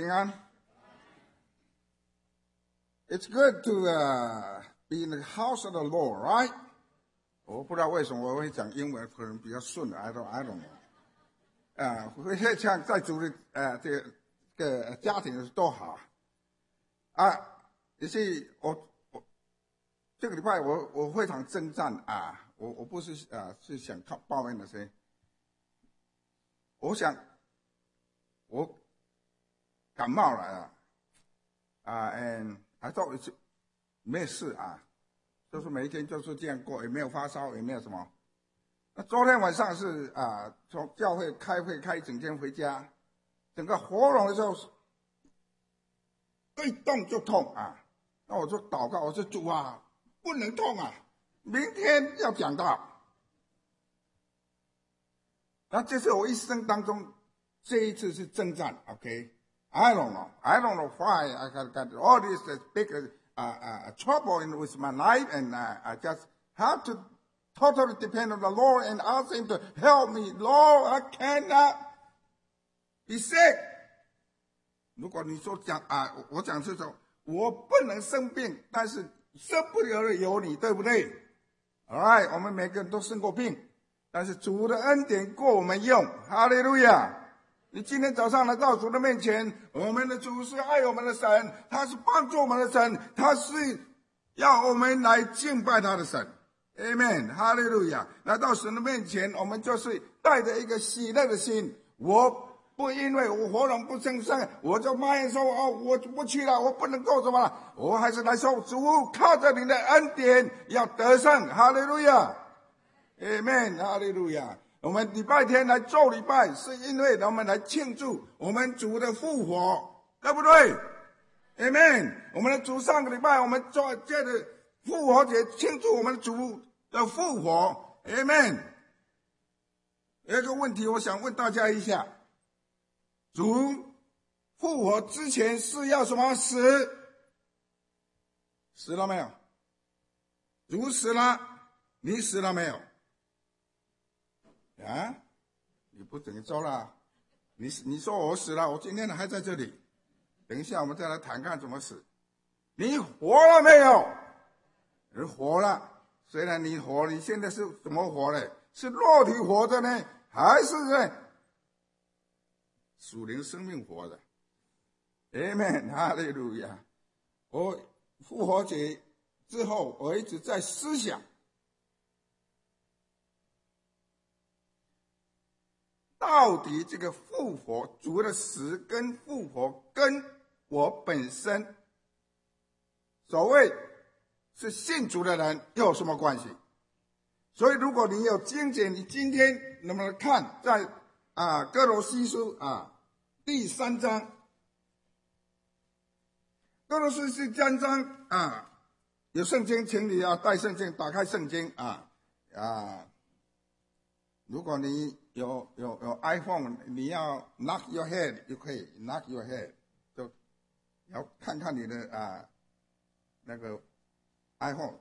平安。It's good to be in the house of the Lord, right? 我不知道为什么我会讲英文，可能比较顺。I don't know. 会像在主的这个家庭都好啊。也是我这个礼拜我非常征战啊，我不是是想靠抱怨那些，我想我感冒了and I thought it's 没事啊，就是每一天就是这样过，也没有发烧，也没有什么。那昨天晚上是从教会开会开一整天回家，整个喉咙的时候一动就痛啊。那我就祷告，我说主啊，不能痛啊，明天要讲道。那这是我一生当中这一次是征战 ，OK？I don't know why I got all this big trouble with my life, and I just have to totally depend on the Lord and ask Him to help me. Lord, I cannot be sick. 如果你说我讲这种，我不能生病，但是生不了的有你，对不对 ？All right， 我们每个人都生过病，但是主的恩典够我们用，哈利路亚！你今天早上来到主的面前，我们的主是爱我们的神，他是帮助我们的神，他是要我们来敬拜他的神。Amen， 哈利路亚！来到神的面前，我们就是带着一个喜乐的心。我不因为我喉咙不正声，我就埋怨说我不去了，我不能够什么了。我还是来说，主靠着你的恩典要得胜。哈利路亚 ，Amen， 哈利路亚。我们礼拜天来做礼拜，是因为我们来庆祝我们主的复活，对不对 ？Amen。我们的主上个礼拜我们做这个复活节庆祝我们的主的复活 ，Amen。有一个问题，我想问大家一下：主复活之前是要什么死？死了没有？主死了，你死了没有？啊，你不等于走了？你说我死了，我今天还在这里。等一下我们再来谈看怎么死。你活了没有？人活了，虽然你活，你现在是怎么活的？是肉体活着呢，还是属灵生命活的 ？Amen， 哈利路亚！我复活节之后，我一直在思想。到底这个复活，主的死跟复活跟我本身所谓是信主的人又有什么关系？所以如果你有经节，你今天能不能看在哥罗西书第3章，哥罗西书3章有圣经，请你带圣经，打开圣经如果你有 iPhone， 你要 knock your head 就可以 knock your head， 就要看看你的那个 iPhone。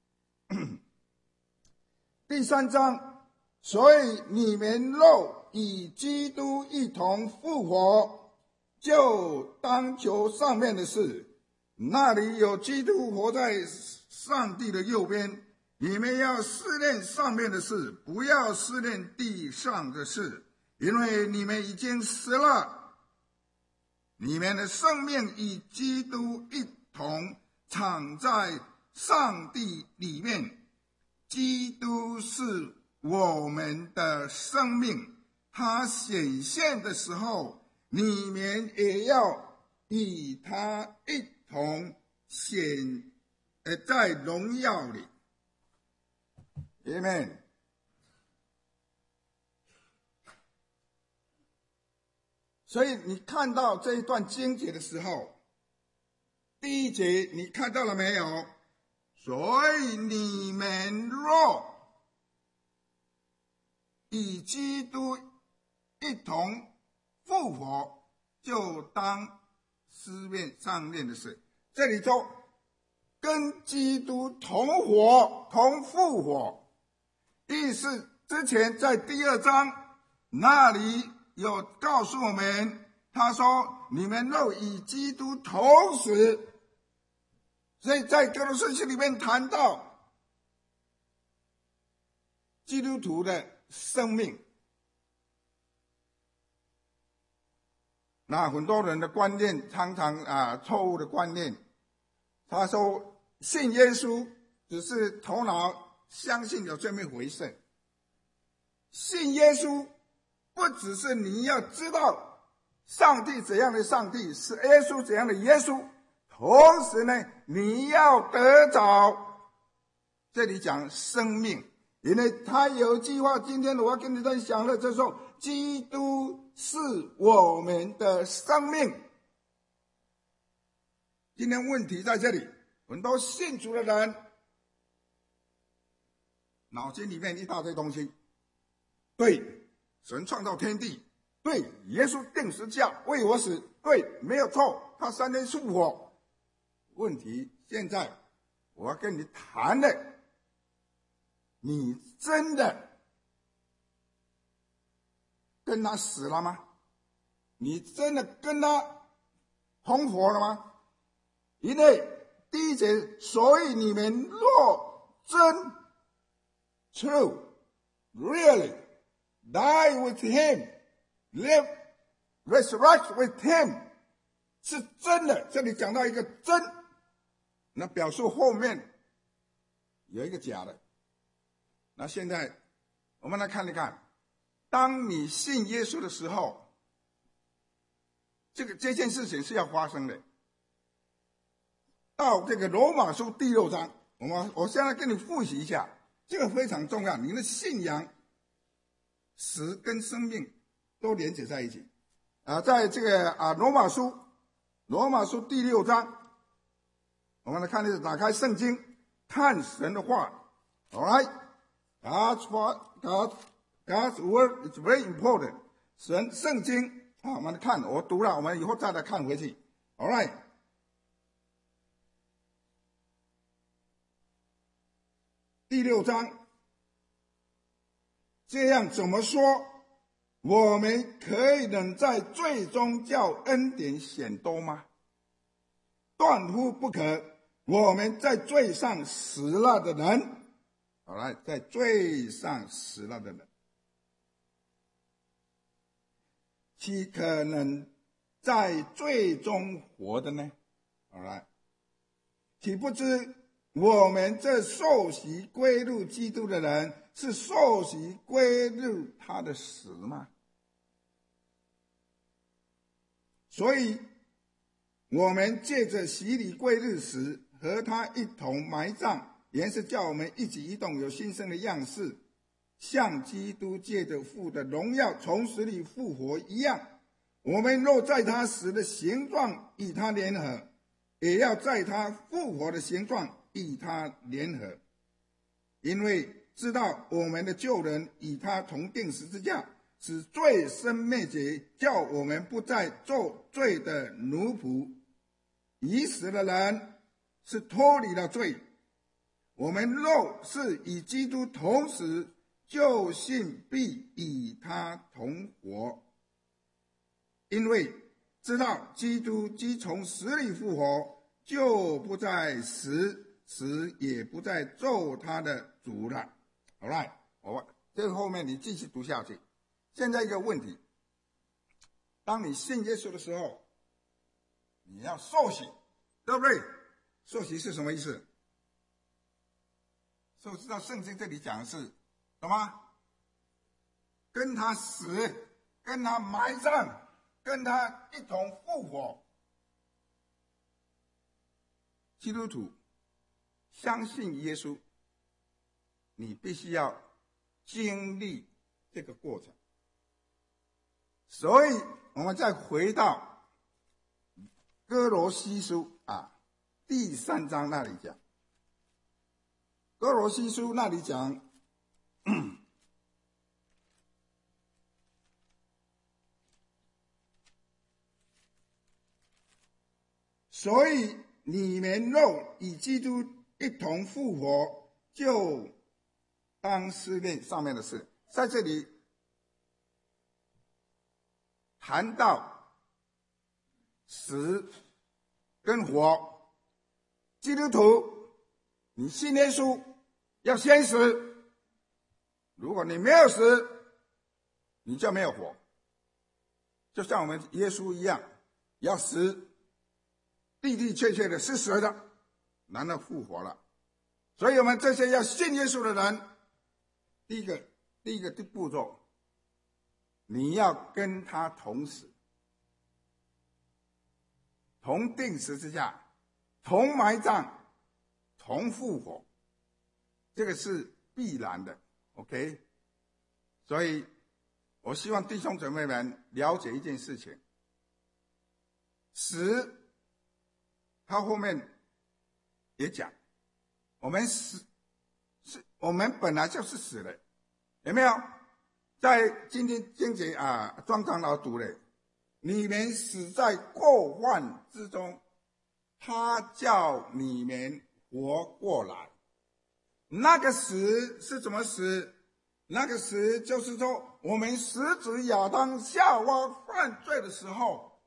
第3章，所以你们肉与基督一同复活，就当求上面的事，那里有基督活在上帝的右边。你们要思念上面的事，不要思念地上的事，因为你们已经死了，你们的生命与基督一同藏在上帝里面。基督是我们的生命，他显现的时候，你们也要与他一同显在荣耀里。Amen。 所以你看到这一段经节的时候，第1节你看到了没有？所以你们若与基督一同复活，就当思念上面的事。这里说跟基督同活同复活，意思之前在第2章那里有告诉我们，他说你们若与基督同死。所以在哥罗西书里面谈到基督徒的生命，那很多人的观念常常错误的观念，他说信耶稣只是头脑相信有这么一回事，信耶稣不只是你要知道上帝怎样的上帝，是耶稣怎样的耶稣，同时呢你要得着，这里讲生命，因为他有一句话，今天我要跟你在讲的，就是说基督是我们的生命。今天问题在这里，很多信主的人脑筋里面一大堆东西，对神创造天地，对耶稣钉十字架为我死，对没有错，他3天复活。问题现在我要跟你谈的，你真的跟他死了吗？你真的跟他同活了吗？因为第一节，所以你们若真 true really die with him live resurrect with him， 是真的，这里讲到一个真，那表示后面有一个假的。那现在我们来看一看，当你信耶稣的时候，这件事情是要发生的。到这个罗马书第6章，我现在跟你复习一下，这个非常重要，你的信仰死跟生命都连接在一起。在这个罗马书第6章，我们来看，打开圣经，看神的话。All right, God's word is very important. 圣经我们看，我读了，我们以后再来看回去。All right， 第6章，这样怎么说？我们可以能在罪中叫恩典显多吗？断乎不可。我们在罪上死了的人，好来，在罪上死了的人，岂可能在罪中活的呢？好来，岂不知我们这受洗归入基督的人，是受洗归入他的死吗？所以我们借着洗礼归入死，和他一同埋葬，原是叫我们一举一动有新生的样式，像基督借着父的荣耀从死里复活一样。我们若在他死的形状与他联合，也要在他复活的形状与他联合，因为知道我们的旧人与他同钉十字架，使罪生灭绝，叫我们不再做罪的奴仆。已死的人是脱离了罪。我们若是与基督同死，就信必与他同活，因为知道基督既从死里复活，就不再死，死也不再做他的主了。好来，这个后面你继续读下去。现在一个问题，当你信耶稣的时候，你要受洗，对不对？受洗是什么意思？所以知道圣经这里讲的是什么？跟他死，跟他埋葬，跟他一同复活。基督徒相信耶稣，你必须要经历这个过程。所以我们再回到哥罗西书第3章那里讲，哥罗西书那里讲，所以你们若与基督一同复活，就当思念上面的事。在这里谈到死跟活。基督徒，你信耶稣要先死，如果你没有死，你就没有活。就像我们耶稣一样，要死，的的确确的是死的，然后复活了。所以我们这些要信耶稣的人，第一个步骤，你要跟他同死，同钉十字架，同埋葬，同复活，这个是必然的 ，OK？ 所以我希望弟兄姊妹们了解一件事情，死，他后面也讲，我们死，我们本来就是死的，有没有？在今天经节庄长老读的，你们死在过犯之中，他叫你们活过来。那个死是怎么死？那个死就是说，我们始祖亚当夏娃犯罪的时候，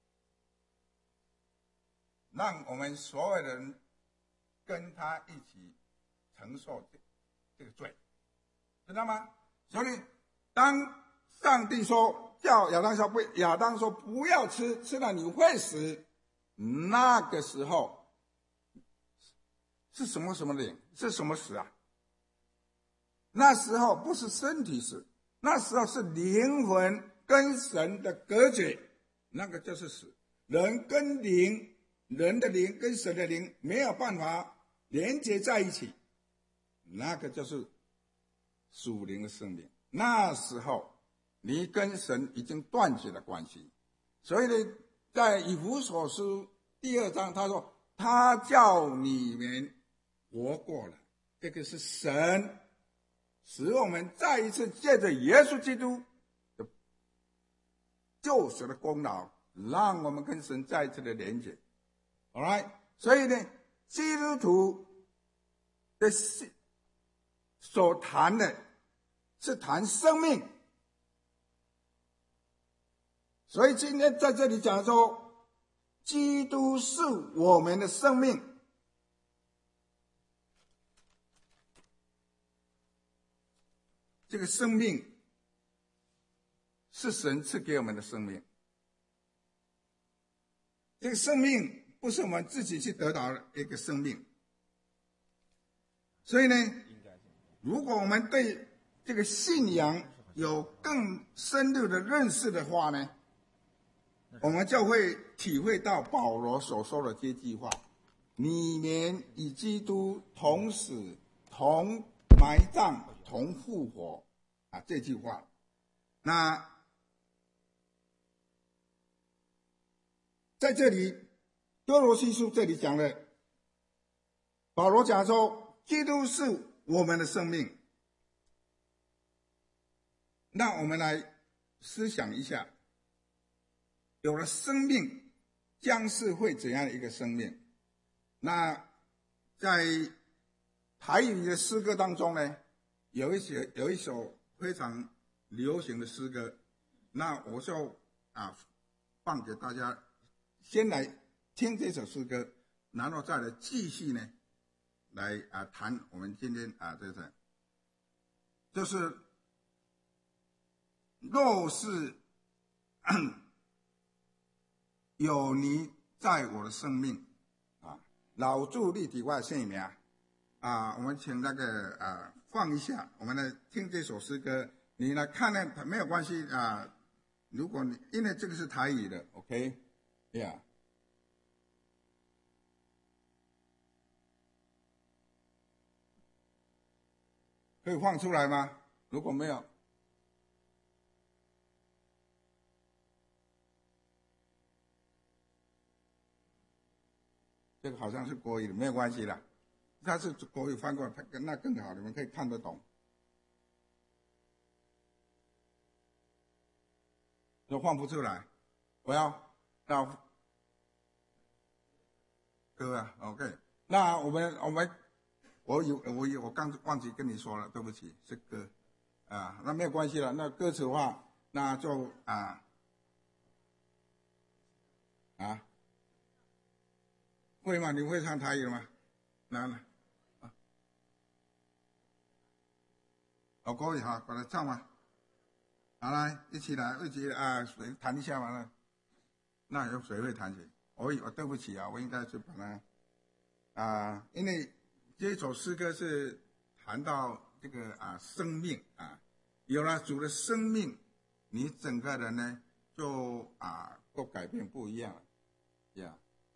让我们所有人跟他一起承受这个罪，知道吗？所以当上帝说叫亚当说不要吃，吃了你会死，那个时候是什么灵？是什么死啊？那时候不是身体死，那时候是灵魂跟神的隔绝，那个就是死。人跟灵，人的灵跟神的灵没有办法连接在一起，那个就是属灵的生命。那时候你跟神已经断绝了关系。所以呢，在以弗所书第2章他说，他叫你们活过来，这个是神使我们再一次借着耶稣基督的救赎的功劳，让我们跟神再一次的连结。All right？ 所以呢，基督徒的所谈的是谈生命。所以今天在这里讲说，基督是我们的生命。这个生命是神赐给我们的生命，这个生命不是我们自己去得到的一个生命。所以呢，如果我们对这个信仰有更深入的认识的话呢，我们就会体会到保罗所说的这句话：你们与基督同死，同埋葬，同复活这句话。那在这里哥罗西书这里讲了，保罗讲说基督是我们的生命。那我们来思想一下，有了生命将是会怎样的一个生命？那在台语的诗歌当中呢，有一首非常流行的诗歌，那我就放给大家，先来听这首诗歌，然后再来继续呢来谈我们今天就是若是有你在我的生命老主立体外生命我们请那个放一下，我们来听这首诗歌。你来看呢没有关系如果你因为这个是台语的 ，OK， yeah。可以放出来吗？如果没有，这个好像是国语的，没有关系的。它是国语翻过来，那更好，你们可以看得懂。都放不出来，我要歌OK。那我刚忘记跟你说了，对不起，是歌那没有关系了。那歌词的话，那就啊？会吗？你会唱台语吗？来了，啊，我可以哈，把它唱完。好，来，一起来，一起啊，谁弹一下完了？那有谁会弹琴？我对不起啊，我应该去把它因为这首诗歌是谈到这个生命啊，有了主的生命，你整个人呢就都改变不一样了，呀。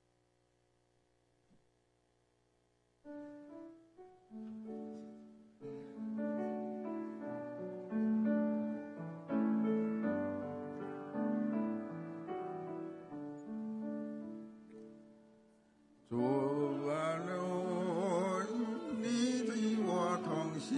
主啊，你与我同行，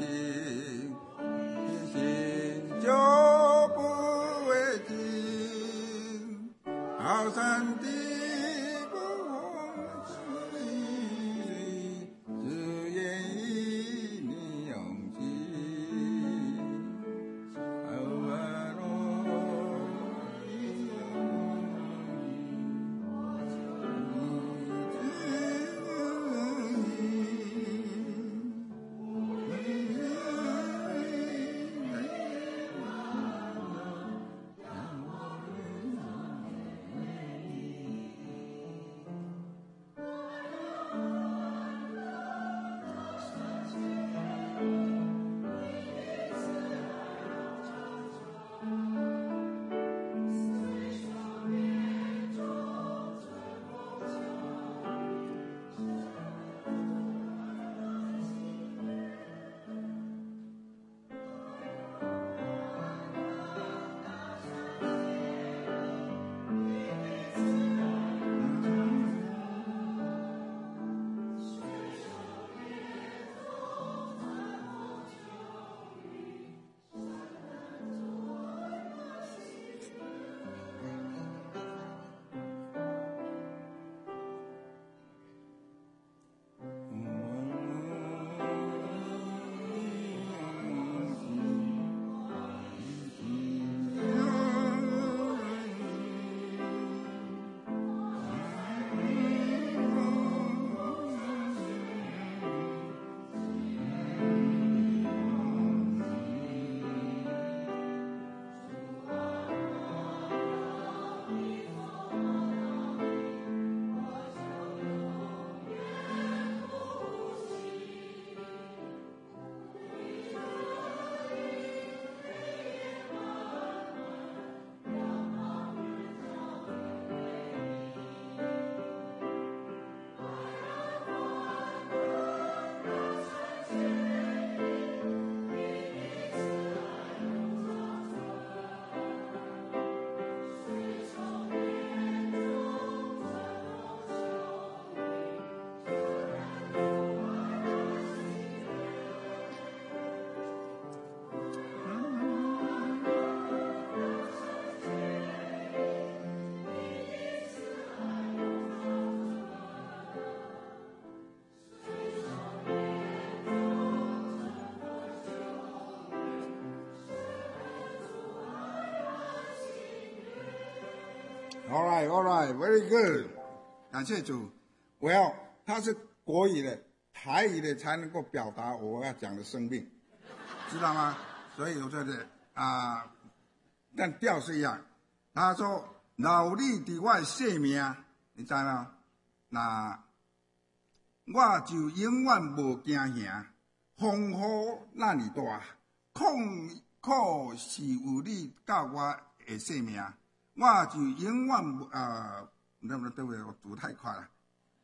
心就不会惊，好山的不风雨，只愿与你永记。All right, very good。感谢主。它是国语的、台语的才能够表达我要讲的生命，知道吗？所以我说的但调是一样。他说：“老你伫我的性命，你知吗？那我就永远无惊吓，风雨那么大，痛苦是有你教我的性命。”我就永远对不对？我读太快了。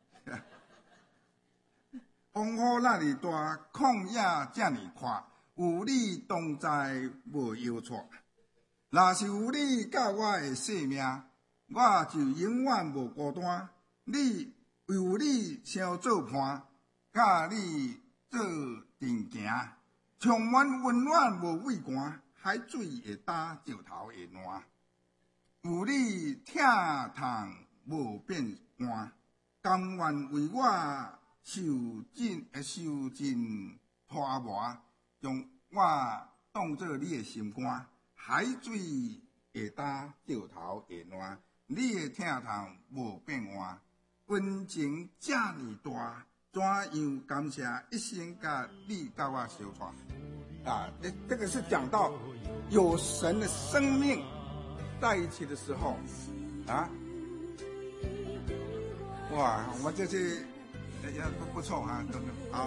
风雨那么大，旷野这么宽，有你同在无忧错。若是有你教我的性命，我就永远无孤单。你有你相做伴，甲你做阵行，充满温暖无畏寒，海水会打石头会烂。有你疼痛无变换，甘愿为我受尽拖磨，将我当作你的心肝。海水会打石头会烂， 你的疼痛无变换，恩情这么大，怎样感谢一生甲你甲我相传？这个是讲到有神的生命在一起的时候啊，哇，我们这些也不错啊，等等，好。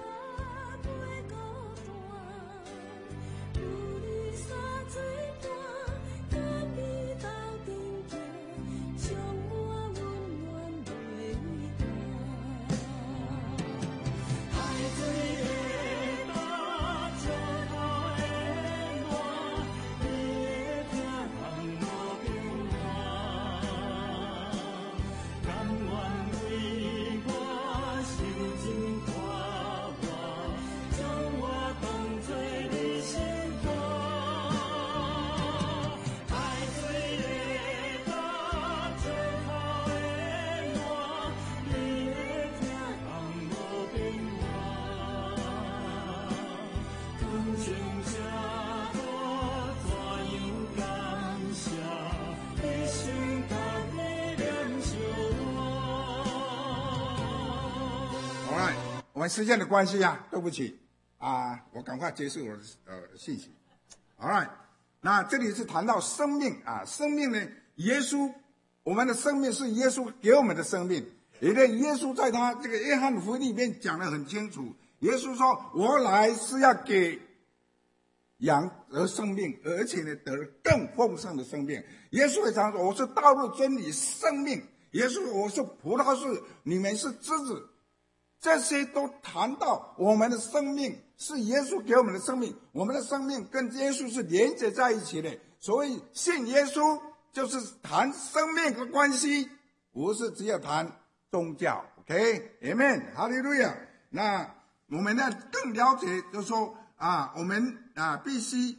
我们时间的关系啊，对不起啊，我赶快结束我的信息。好了，那这里是谈到生命啊，生命呢，耶稣，我们的生命是耶稣给我们的生命。也对，耶稣在他这个约翰福音里面讲得很清楚，耶稣说：“我来是要给羊得生命，而且呢得更丰盛的生命。”耶稣也常说：“我是道路、真理、生命。”耶稣说：“我是葡萄树，你们是枝子。”这些都谈到我们的生命是耶稣给我们的生命，我们的生命跟耶稣是连接在一起的。所以信耶稣就是谈生命的关系，不是只有谈宗教。OK， Amen， 哈利路亚。那我们呢更了解，就是说我们必须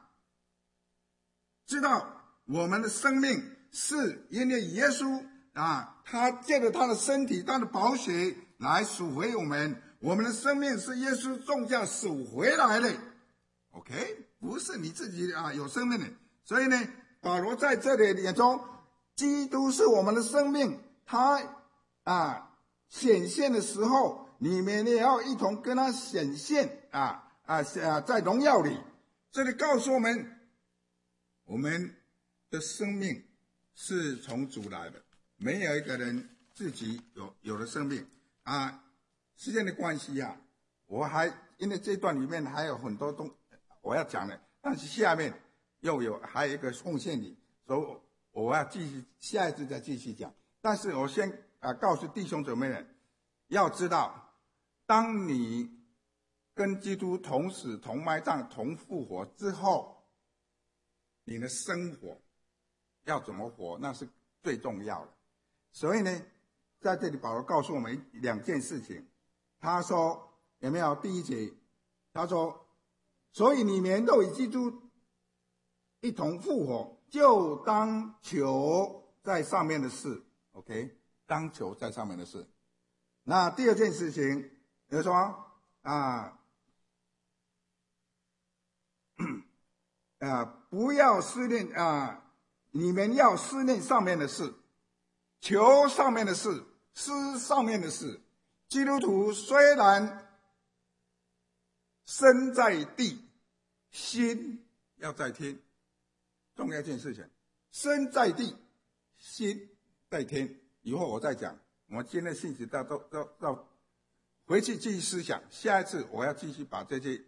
知道我们的生命是因为耶稣他借着他的身体、他的宝血来赎回我们，我们的生命是耶稣种下赎回来的。OK， 不是你自己有生命的。所以呢，保罗在这里也说，基督是我们的生命，他显现的时候，你们也要一同跟他显现在荣耀里。这里告诉我们，我们的生命是从主来的，没有一个人自己有了生命。时间的关系我还因为这段里面还有很多我要讲的，但是下面还有一个奉献礼，所以我要继续下一次再继续讲。但是我先告诉弟兄姊妹们，要知道，当你跟基督同死、同埋葬、同复活之后，你的生活要怎么活，那是最重要的。所以呢，在这里保罗告诉我们两件事情。他说，有没有？第一节，他说，所以你们都与基督一同复活，就当求在上面的事。OK， 当求在上面的事。那第二件事情，就是说不要思念你们要思念上面的事，求上面的事，思上面的事。基督徒虽然身在地，心要在天，重要一件事情，身在地，心在天。以后我再讲，我今天的信息到回去继续思想，下一次我要继续把这些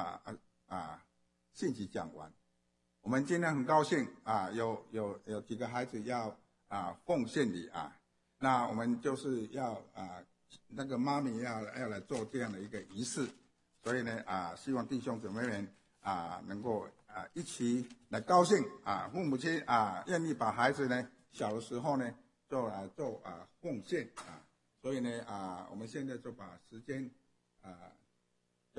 信息讲完。我们今天很高兴有几个孩子要奉献礼那我们就是要那个妈咪要来做这样的一个仪式，所以呢希望弟兄姊妹们能够一起来高兴父母亲愿意把孩子呢小的时候呢就来做奉献所以呢我们现在就把时间